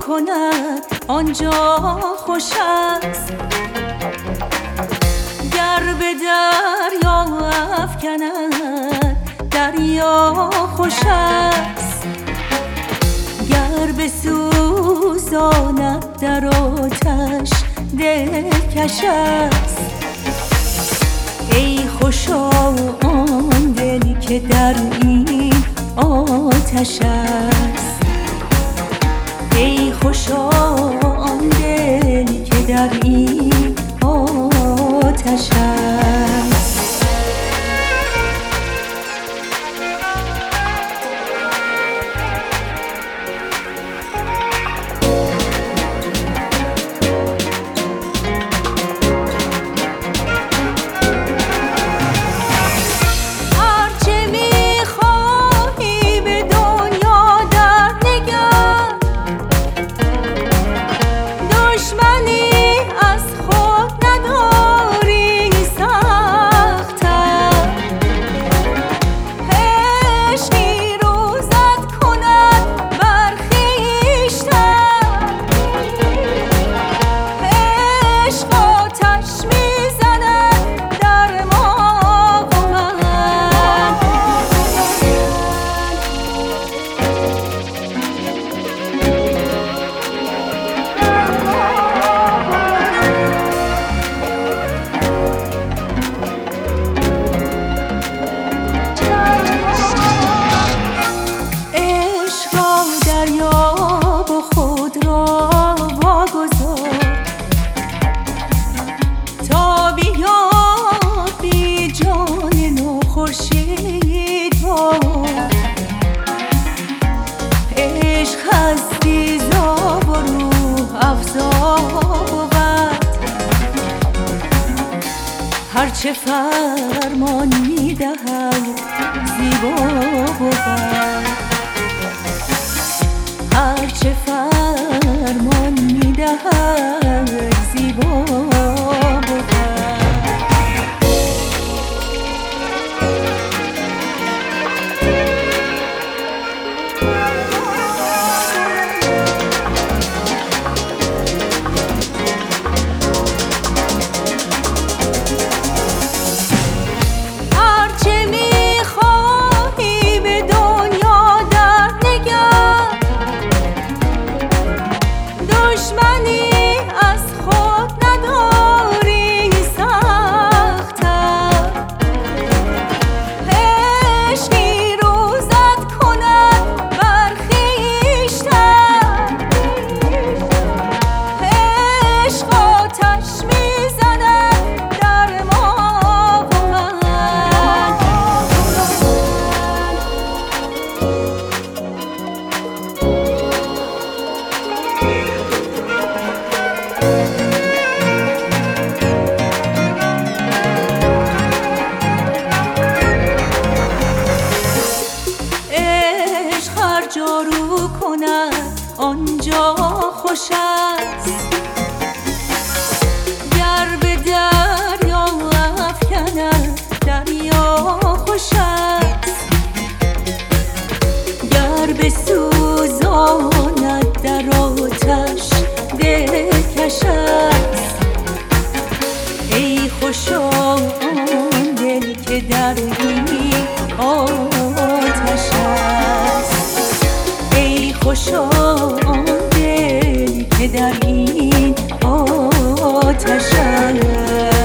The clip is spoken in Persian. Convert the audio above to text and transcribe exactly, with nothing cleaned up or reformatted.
کند آنجا خوش است. گر به دریا افکند دریا خوش است. گر بسوزاند در آتش دلکش است. ای خوشا آن دل که در این آتش است. ای خوشا آن دل که در این آتش است. عشق هستی زاب و روح افزا بود. هرچه فرمان میدهد زیبا بود. هرچه فرمان میدهد زیبا بود. جارو کند آنجا خوش است. گر به دریا افکند دریا خوش است. گر بسوزاند در آتش دلکش است. ای خوشا آن دل که در این آتش است. ای خوشا آن دل که در این آتش است.